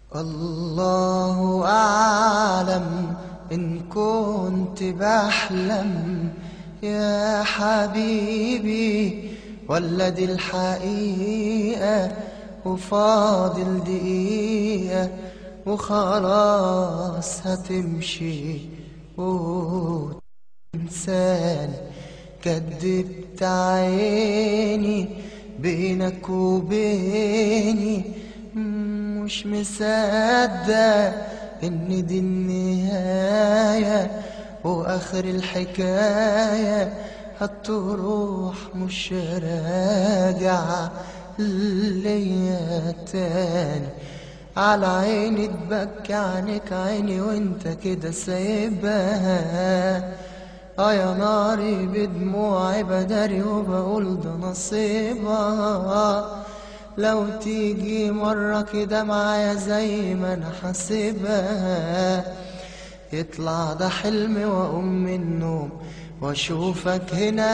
الله أعلم إن كنت بحلم يا حبيبي، ولا دي الحقيقة وفاضل دقيقة وخلاص هتمشي وتنساني. كدبت عيني بينك وبيني، مش مصدق ان دي النهاية واخر الحكاية. هتروح مش راجع ليا تاني. على عيني تبكي عنك عيني وانت كده سايبها. يا ناري بدموعي بداري وبقول ده نصيبها. لو تيجي مرة كده معايا زي ما انا حاسبها، يطلع ده حلمي واقوم من النوم واشوفك هنا.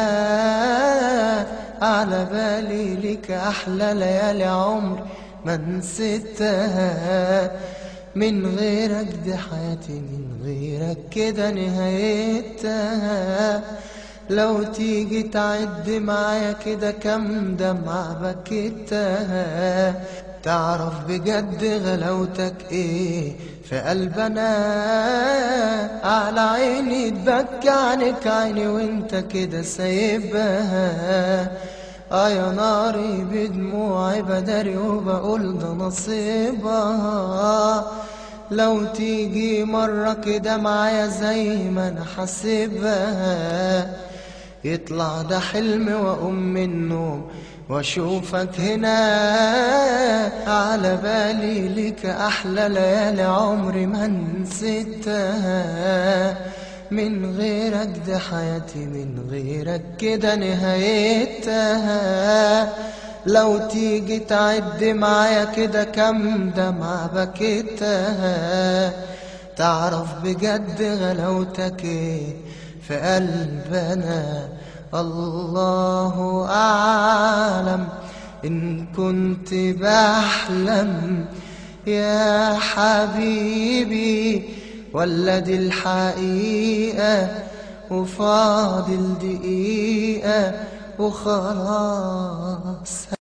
على بالي ليك احلى ليالي عمري ما نسيتها. من غيرك دي حياتي، من غيرك كده نهايتها. لو تيجي تعد معايا كده كم دمعة بكيتها، تعرف بجد غلاوتك ايه في قلبنا. على عيني تبكي عنك عيني وانت كده سايبها. يا ناري بدموعي بداري وبقول ده نصيبها. لو تيجي مرة كده معايا زي ما انا حاسبها، يطلع ده حلمي واقوم من النوم واشوفك هنا. على بالي ليك احلى ليالي عمري ما نسيتها. من غيرك دي حياتي، من غيرك كده نهايتها. لو تيجي تعد معايا كده كم دمعة بكيتها، تعرف بجد غلاوتك ايه في قلبنا. الله أعلم إن كنت بحلم يا حبيبي، ولا دي الحقيقة وفاضل دقيقة وخلاص.